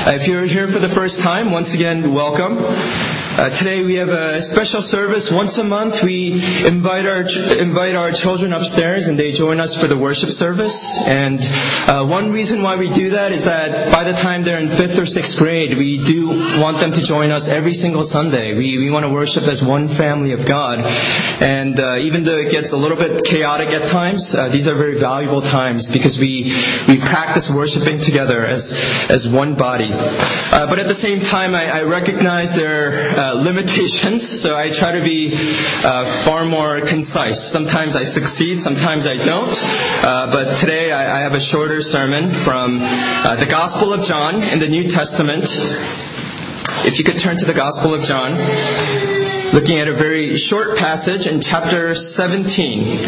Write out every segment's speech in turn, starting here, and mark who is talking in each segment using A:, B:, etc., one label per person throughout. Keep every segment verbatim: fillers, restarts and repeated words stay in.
A: Uh, if you're here for the first time, once again, welcome. Uh, today we have a special service. Once a month we invite our ch- invite our children upstairs and they join us for the worship service. And uh, one reason why we do that is that by the time they're in fifth or sixth grade, we do want them to join us every single Sunday. We we want to worship as one family of God. And uh, even though it gets a little bit chaotic at times, uh, these are very valuable times because we we practice worshiping together as as one body. Uh, but at the same time, I, I recognize there are uh, limitations, so I try to be uh, far more concise. Sometimes I succeed, sometimes I don't. Uh, but today I, I have a shorter sermon from uh, the Gospel of John in the New Testament. If you could turn to the Gospel of John, looking at a very short passage in chapter seventeen.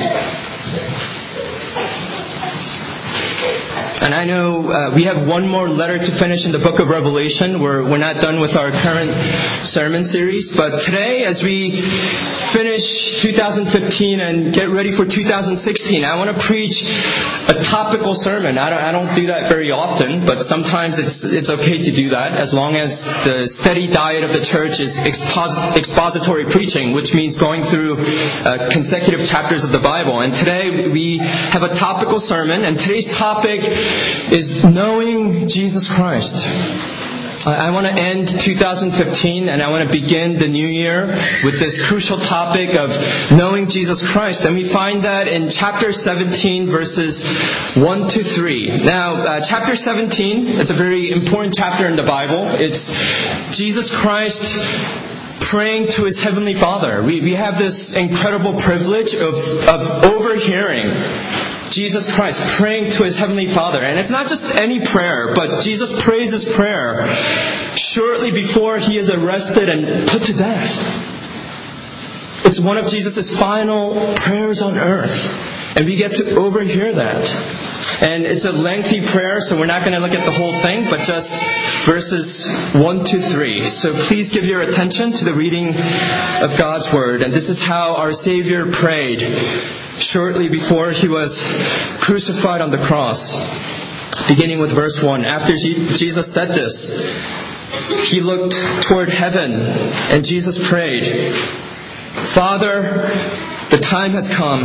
A: And I know uh, we have one more letter to finish in the book of Revelation. We're, we're not done with our current sermon series. But today, as we finish two thousand fifteen and get ready for two thousand sixteen, I want to preach a topical sermon. I don't, I don't do that very often, but sometimes it's it's okay to do that as long as the steady diet of the church is expos- expository preaching, which means going through uh, consecutive chapters of the Bible. And today we have a topical sermon, and today's topic is knowing Jesus Christ. I want to end two thousand fifteen and I want to begin the new year with this crucial topic of knowing Jesus Christ. And we find that in chapter seventeen, verses one to three. Now, uh, chapter seventeen, it's a very important chapter in the Bible. It's Jesus Christ praying to His Heavenly Father. We, we have this incredible privilege of, of overhearing Jesus Christ praying to His Heavenly Father. And it's not just any prayer, but Jesus prays His prayer shortly before He is arrested and put to death. It's one of Jesus' final prayers on earth. And we get to overhear that. And it's a lengthy prayer, so we're not going to look at the whole thing, but just verses one to three. So please give your attention to the reading of God's Word. And this is how our Savior prayed shortly before He was crucified on the cross. Beginning with verse one. After Jesus said this, He looked toward heaven, and Jesus prayed, "Father, the time has come.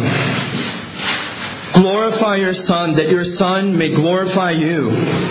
A: Glorify your Son, that your Son may glorify you.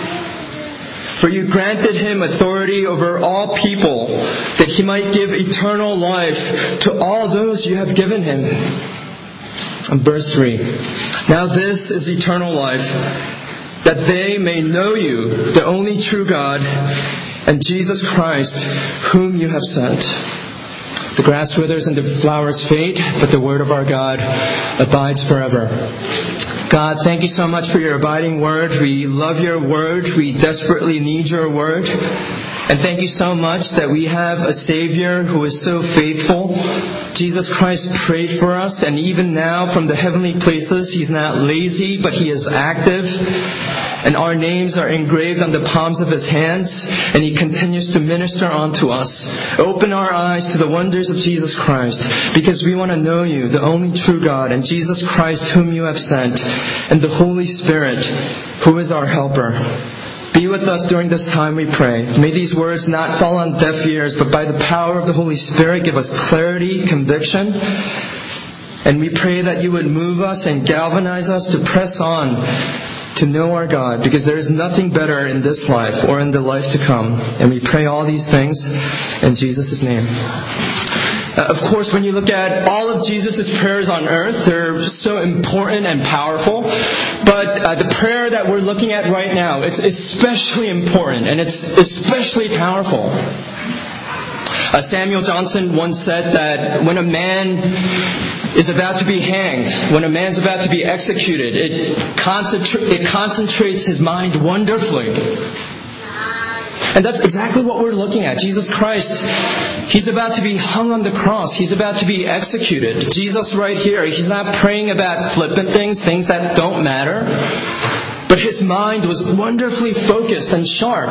A: For you granted Him authority over all people, that He might give eternal life to all those you have given Him." And verse three. "Now this is eternal life, that they may know you, the only true God, and Jesus Christ, whom you have sent." The grass withers and the flowers fade, but the word of our God abides forever. God, thank you so much for your abiding word. We love your word. We desperately need your word. And thank you so much that we have a Savior who is so faithful. Jesus Christ prayed for us, and even now from the heavenly places, He's not lazy, but He is active. And our names are engraved on the palms of His hands, and He continues to minister unto us. Open our eyes to the wonders of Jesus Christ, because we want to know you, the only true God, and Jesus Christ whom you have sent, and the Holy Spirit, who is our helper. Be with us during this time, we pray. May these words not fall on deaf ears, but by the power of the Holy Spirit give us clarity, conviction. And we pray that you would move us and galvanize us to press on to know our God, because there is nothing better in this life or in the life to come. And we pray all these things in Jesus' name. Uh, of course, when you look at all of Jesus' prayers on earth, they're so important and powerful. But uh, the prayer that we're looking at right now, it's especially important and it's especially powerful. Uh, Samuel Johnson once said that when a man is about to be hanged, when a man's about to be executed, it, concentra- it concentrates his mind wonderfully. And that's exactly what we're looking at. Jesus Christ, He's about to be hung on the cross. He's about to be executed. Jesus right here, He's not praying about flippant things, things that don't matter. But His mind was wonderfully focused and sharp.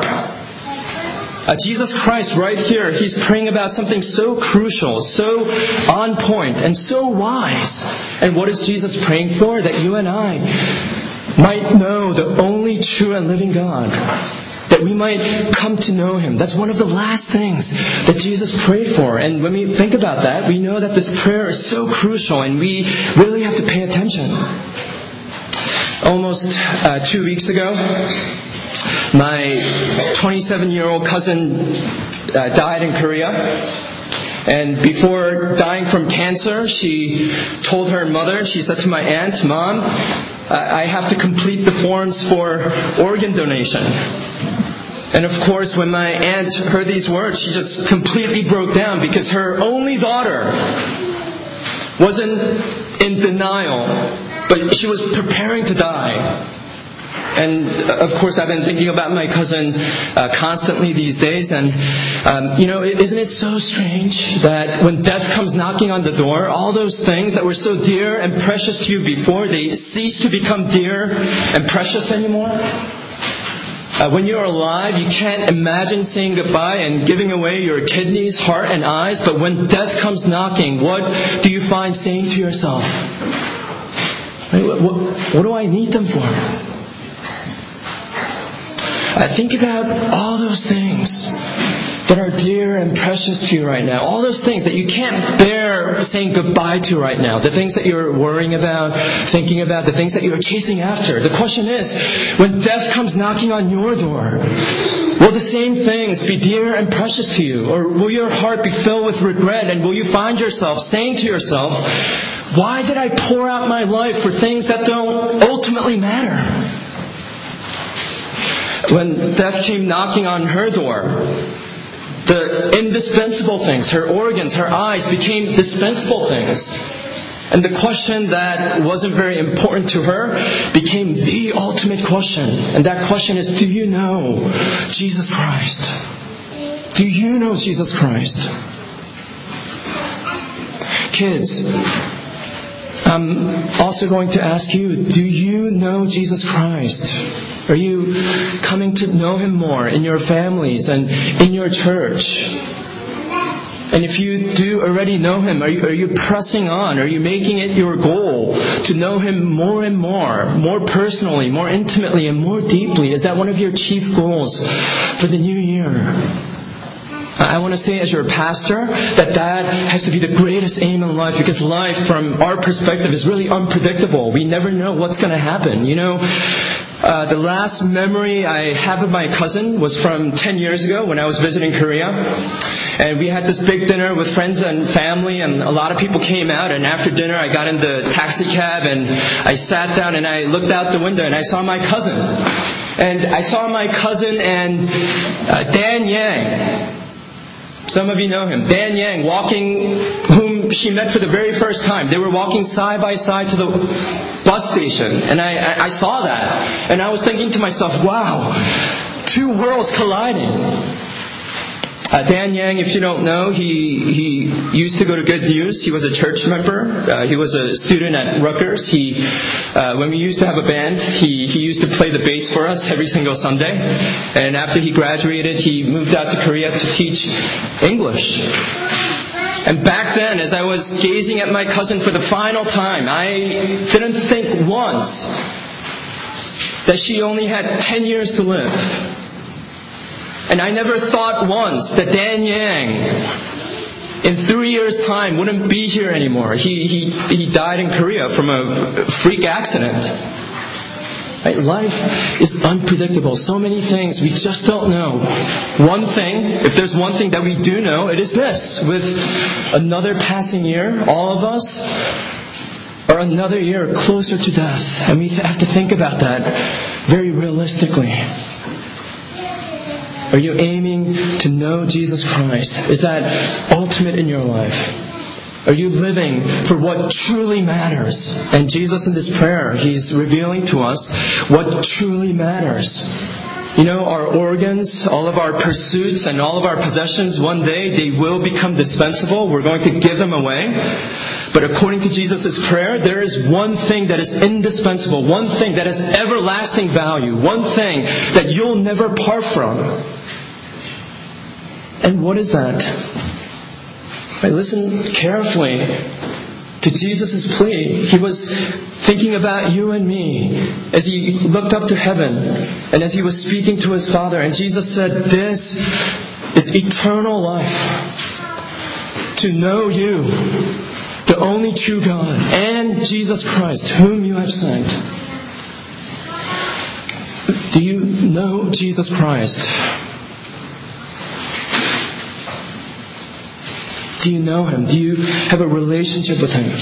A: Uh, Jesus Christ right here, He's praying about something so crucial, so on point, and so wise. And what is Jesus praying for? That you and I might know the only true and living God. that we might come to know Him. That's one of the last things that Jesus prayed for. And when we think about that, we know that this prayer is so crucial and we really have to pay attention. Almost uh, two weeks ago, my twenty-seven-year-old cousin uh, died in Korea. And before dying from cancer, she told her mother, she said to my aunt, "Mom, I have to complete the forms for organ donation." And of course, when my aunt heard these words, she just completely broke down because her only daughter wasn't in denial, but she was preparing to die. And of course, I've been thinking about my cousin uh, constantly these days. And, um, you know, isn't it so strange that when death comes knocking on the door, all those things that were so dear and precious to you before, they cease to become dear and precious anymore? Uh, when you're alive, you can't imagine saying goodbye and giving away your kidneys, heart, and eyes. But when death comes knocking, what do you find saying to yourself? What, what, what do I need them for? Uh, think about all those things that are dear and precious to you right now. All those things that you can't bear saying goodbye to right now. The things that you're worrying about, thinking about, the things that you're chasing after. The question is, when death comes knocking on your door, will the same things be dear and precious to you? Or will your heart be filled with regret and will you find yourself saying to yourself, why did I pour out my life for things that don't ultimately matter? When death came knocking on her door, the indispensable things, her organs, her eyes, became dispensable things. And the question that wasn't very important to her became the ultimate question. And that question is, do you know Jesus Christ? Do you know Jesus Christ? Kids, I'm also going to ask you, do you know Jesus Christ? Are you coming to know Him more in your families and in your church? And if you do already know Him, are you, are you pressing on? Are you making it your goal to know Him more and more, more personally, more intimately, and more deeply? Is that one of your chief goals for the new year? I want to say as your pastor that that has to be the greatest aim in life, because life from our perspective is really unpredictable. We never know what's going to happen. You know, uh, the last memory I have of my cousin was from ten years ago when I was visiting Korea. And we had this big dinner with friends and family, and a lot of people came out. And after dinner, I got in the taxi cab and I sat down and I looked out the window and I saw my cousin. And I saw my cousin and uh, Dan Yang. Some of you know him. Dan Yang, walking, whom she met for the very first time. They were walking side by side to the bus station. And I, I saw that. And I was thinking to myself, wow, two worlds colliding. Uh, Dan Yang, if you don't know, he he used to go to Good News. He was a church member. Uh, he was a student at Rutgers. He, uh, when we used to have a band, he, he used to play the bass for us every single Sunday. And after he graduated, he moved out to Korea to teach English. And back then, as I was gazing at my cousin for the final time, I didn't think once that she only had ten years to live. And I never thought once that Dan Yang, in three years' time, wouldn't be here anymore. He he he died in Korea from a freak accident. Right? Life is unpredictable. So many things we just don't know. One thing, if there's one thing that we do know, it is this. With another passing year, all of us are another year closer to death. And we have to think about that very realistically. Are you aiming to know Jesus Christ? Is that ultimate in your life? Are you living for what truly matters? And Jesus in this prayer, He's revealing to us what truly matters. You know, our organs, all of our pursuits, and all of our possessions, one day they will become dispensable. We're going to give them away. But according to Jesus' prayer, there is one thing that is indispensable, one thing that has everlasting value, one thing that you'll never part from. And what is that? Right, listen carefully to Jesus' plea. He was thinking about you and me as he looked up to heaven and as he was speaking to his Father. And Jesus said, this is eternal life. To know you, the only true God, and Jesus Christ, whom you have sent. Do you know Jesus Christ? Do you know Him? Do you have a relationship with Him?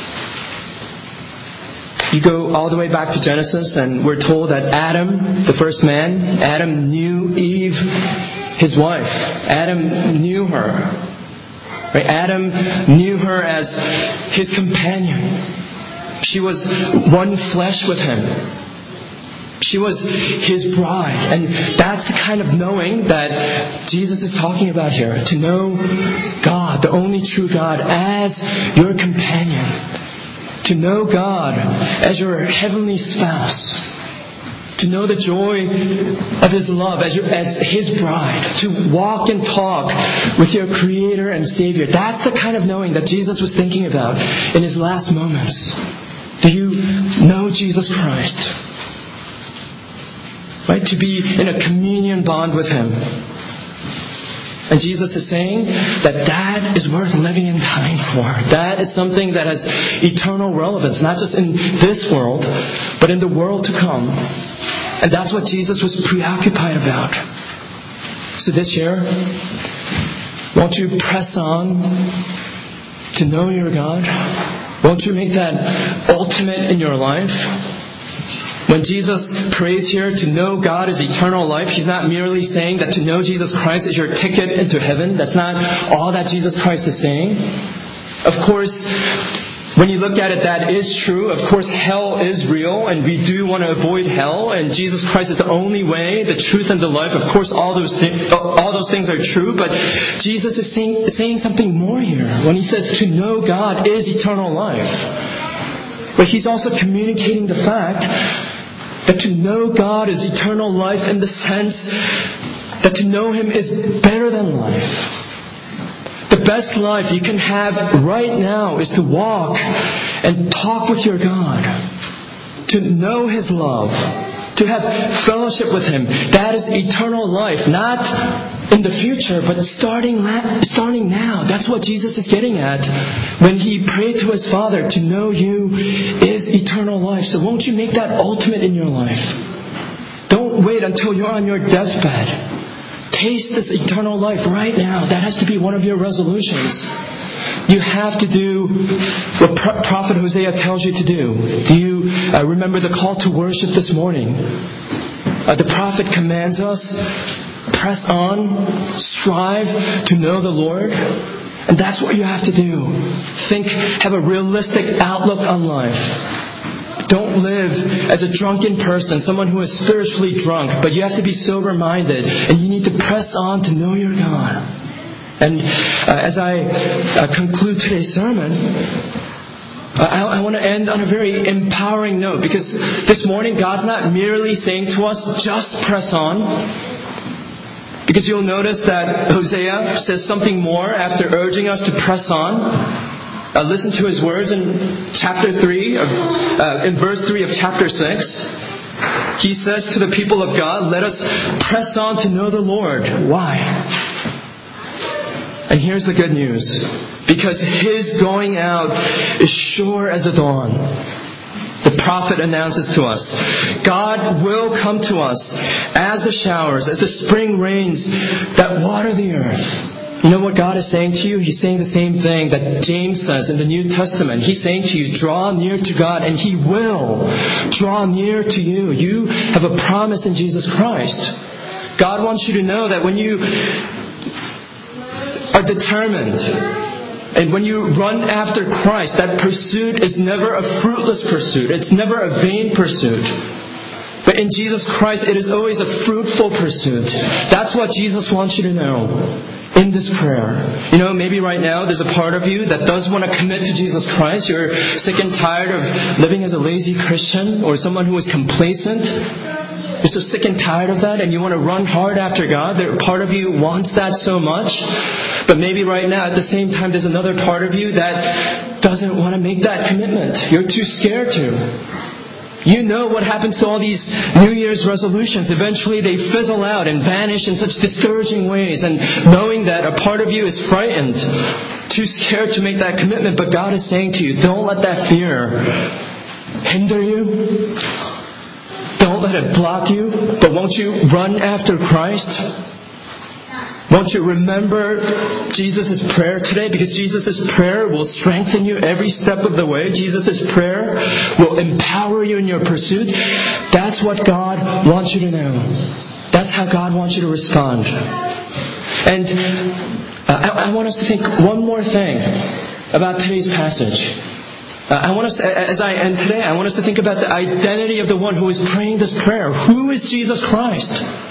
A: You go all the way back to Genesis and we're told that Adam, the first man, Adam knew Eve, his wife. Adam knew her. Right? Adam knew her as his companion. She was one flesh with him. She was his bride. And that's the kind of knowing that Jesus is talking about here. To know God, the only true God, as your companion. To know God as your heavenly spouse. To know the joy of His love as, your, as His bride. To walk and talk with your Creator and Savior. That's the kind of knowing that Jesus was thinking about in His last moments. Do you know Jesus Christ? Right? To be in a communion bond with Him. And Jesus is saying that that is worth living and dying for. That is something that has eternal relevance, not just in this world, but in the world to come. And that's what Jesus was preoccupied about. So this year, won't you press on to know your God? Won't you make that ultimate in your life? When Jesus prays here to know God is eternal life, He's not merely saying that to know Jesus Christ is your ticket into heaven. That's not all that Jesus Christ is saying. Of course, when you look at it, that is true. Of course, hell is real, and we do want to avoid hell, and Jesus Christ is the only way, the truth, and the life. Of course, all those, th- all those things are true, but Jesus is saying, saying something more here when He says to know God is eternal life. But He's also communicating the fact that to know God is eternal life in the sense that to know Him is better than life. The best life you can have right now is to walk and talk with your God. To know His love. To have fellowship with Him. That is eternal life. Not in the future, but starting starting now. That's what Jesus is getting at when He prayed to His Father. To know you is eternal life. So won't you make that ultimate in your life? Don't wait until you're on your deathbed. Taste this eternal life right now. That has to be one of your resolutions. You have to do what Pro- Prophet Hosea tells you to do. Do you uh, remember the call to worship this morning? Uh, the prophet commands us, press on, strive to know the Lord. And that's what you have to do. Think, have a realistic outlook on life. Don't live as a drunken person, someone who is spiritually drunk, but you have to be sober-minded, and you need to press on to know your God. And uh, as I uh, conclude today's sermon, uh, I, I want to end on a very empowering note, because this morning God's not merely saying to us, just press on. Because you'll notice that Hosea says something more after urging us to press on. Uh, listen to his words in chapter three, of, uh, in verse three of chapter six. He says to the people of God, let us press on to know the Lord. Why? And here's the good news. Because His going out is sure as the dawn. The prophet announces to us, God will come to us as the showers, as the spring rains that water the earth. You know what God is saying to you? He's saying the same thing that James says in the New Testament. He's saying to you, draw near to God, and He will draw near to you. You have a promise in Jesus Christ. God wants you to know that when you are determined and when you run after Christ, that pursuit is never a fruitless pursuit. It's never a vain pursuit. But in Jesus Christ, it is always a fruitful pursuit. That's what Jesus wants you to know in this prayer. You know, maybe right now there's a part of you that does want to commit to Jesus Christ. You're sick and tired of living as a lazy Christian or someone who is complacent. you're so sick and tired of that and you want to run hard after God. There, part of you wants that so much. But maybe right now, at the same time, there's another part of you that doesn't want to make that commitment. You're too scared to. You know what happens to all these New Year's resolutions. Eventually they fizzle out and vanish in such discouraging ways. And knowing that a part of you is frightened, too scared to make that commitment. But God is saying to you, don't let that fear hinder you. Don't let it block you. But won't you run after Christ? Won't you remember Jesus' prayer today? Because Jesus' prayer will strengthen you every step of the way. Jesus' prayer will empower you in your pursuit. That's what God wants you to know. That's how God wants you to respond. And uh, I, I want us to think one more thing about today's passage. Uh, I want us, as I end today, I want us to think about the identity of the one who is praying this prayer. Who is Jesus Christ?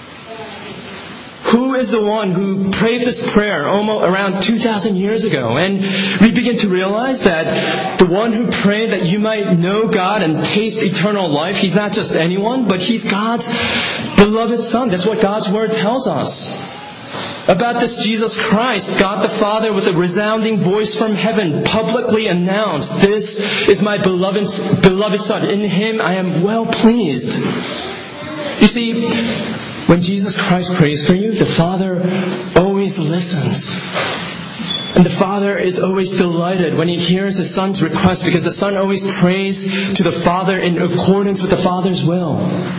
A: Who is the one who prayed this prayer almost around two thousand years ago? And we begin to realize that the one who prayed that you might know God and taste eternal life, He's not just anyone, but He's God's beloved Son. That's what God's Word tells us. About this Jesus Christ, God the Father with a resounding voice from heaven publicly announced, "This is my beloved, beloved Son. In Him I am well pleased." You see, when Jesus Christ prays for you, the Father always listens. And the Father is always delighted when He hears His Son's request, because the Son always prays to the Father in accordance with the Father's will.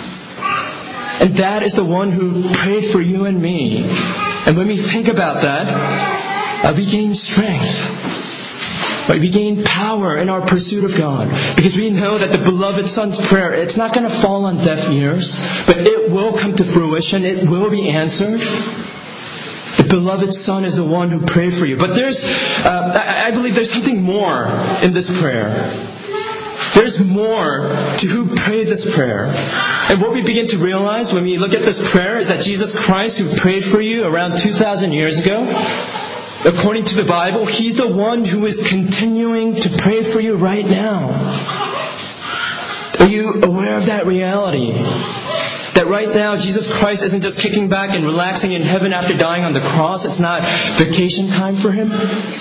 A: And that is the one who prayed for you and me. And when we think about that, uh, we gain strength. Right? We gain power in our pursuit of God. Because we know that the beloved Son's prayer, it's not going to fall on deaf ears, but it will come to fruition. It will be answered. The beloved Son is the one who prayed for you. But there's, uh, I, I believe there's something more in this prayer. There's more to who prayed this prayer. And what we begin to realize when we look at this prayer is that Jesus Christ, who prayed for you around two thousand years ago, according to the Bible, He's the one who is continuing to pray for you right now. Are you aware of that reality? That right now, Jesus Christ isn't just kicking back and relaxing in heaven after dying on the cross. It's not vacation time for Him.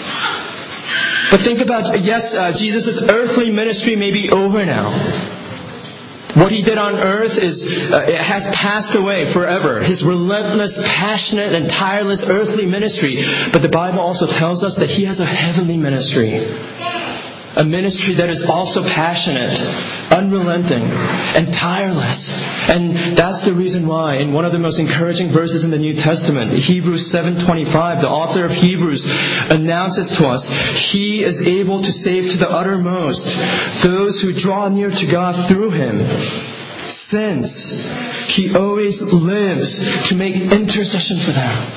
A: But think about, yes, uh, Jesus' earthly ministry may be over now. What He did on earth is uh, it has passed away forever. His relentless, passionate, and tireless earthly ministry. But the Bible also tells us that He has a heavenly ministry. A ministry that is also passionate, unrelenting, and tireless. And that's the reason why, in one of the most encouraging verses in the New Testament, Hebrews seven twenty-five, the author of Hebrews announces to us, He is able to save to the uttermost those who draw near to God through Him, since He always lives to make intercession for them.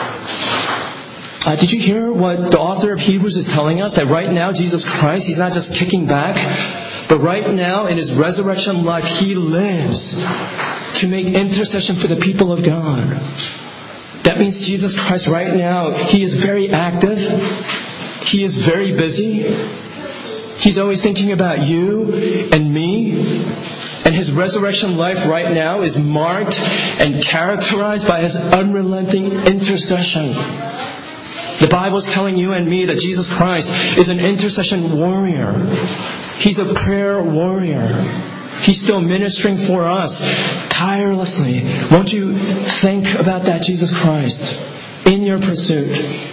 A: Uh, did you hear what the author of Hebrews is telling us? That right now, Jesus Christ, He's not just kicking back, but right now in His resurrection life, He lives to make intercession for the people of God. That means Jesus Christ right now, He is very active. He is very busy. He's always thinking about you and me. And His resurrection life right now is marked and characterized by His unrelenting intercession. The Bible is telling you and me that Jesus Christ is an intercession warrior. He's a prayer warrior. He's still ministering for us tirelessly. Won't you think about that Jesus Christ in your pursuit?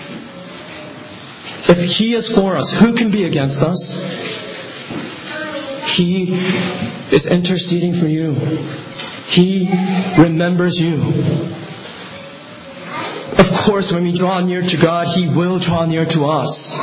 A: If He is for us, who can be against us? He is interceding for you. He remembers you. Of course, when we draw near to God, He will draw near to us.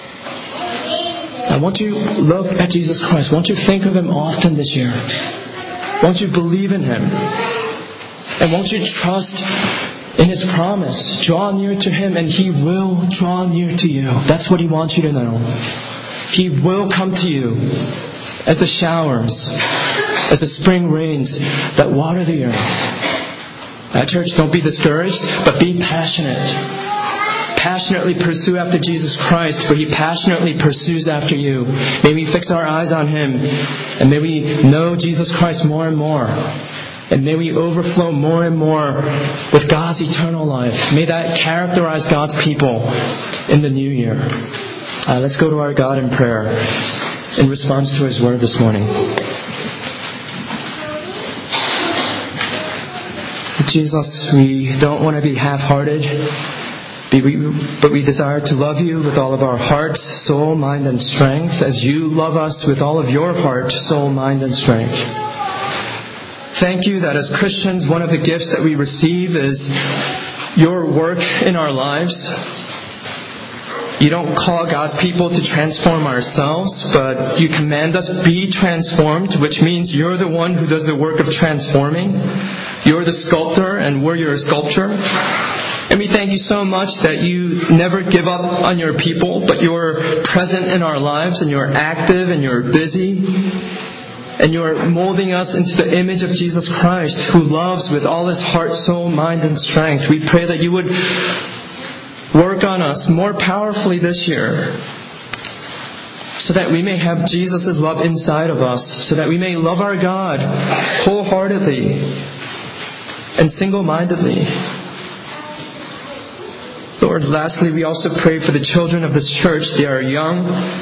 A: Now, won't you look at Jesus Christ? Won't you think of Him often this year? Won't you believe in Him? And won't you trust in His promise? Draw near to Him and He will draw near to you. That's what He wants you to know. He will come to you as the showers, as the spring rains that water the earth. Uh, church, don't be discouraged, but be passionate. Passionately pursue after Jesus Christ, for He passionately pursues after you. May we fix our eyes on Him, and may we know Jesus Christ more and more. And may we overflow more and more with God's eternal life. May that characterize God's people in the new year. Uh, let's go to our God in prayer in response to His word this morning. Jesus, we don't want to be half-hearted, but we desire to love You with all of our heart, soul, mind, and strength, as You love us with all of Your heart, soul, mind, and strength. Thank You that as Christians, one of the gifts that we receive is Your work in our lives. You don't call God's people to transform ourselves, but You command us be transformed, which means You're the one who does the work of transforming. You're the sculptor and we're Your sculpture. And we thank You so much that You never give up on Your people, but You're present in our lives and You're active and You're busy. And You're molding us into the image of Jesus Christ, who loves with all His heart, soul, mind, and strength. We pray that You would work on us more powerfully this year, so that we may have Jesus' love inside of us, so that we may love our God wholeheartedly and single-mindedly. Lord, lastly, we also pray for the children of this church. They are young,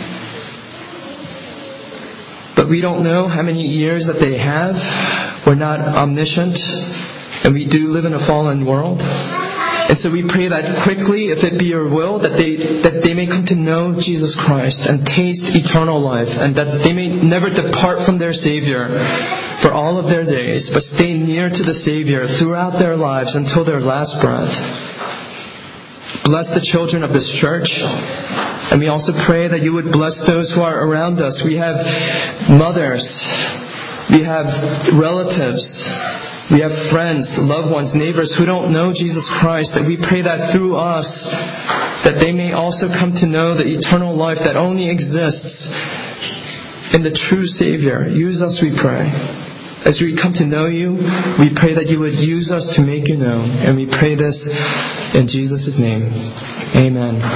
A: but we don't know how many years that they have. We're not omniscient, and we do live in a fallen world. And so we pray that quickly, if it be Your will, that they that they may come to know Jesus Christ and taste eternal life, and that they may never depart from their Savior for all of their days, but stay near to the Savior throughout their lives until their last breath. Bless the children of this church. And we also pray that You would bless those who are around us. We have mothers. We have relatives. We have friends, loved ones, neighbors who don't know Jesus Christ. That we pray that through us, that they may also come to know the eternal life that only exists in the true Savior. Use us, we pray. As we come to know You, we pray that You would use us to make You known. And we pray this in Jesus' name. Amen.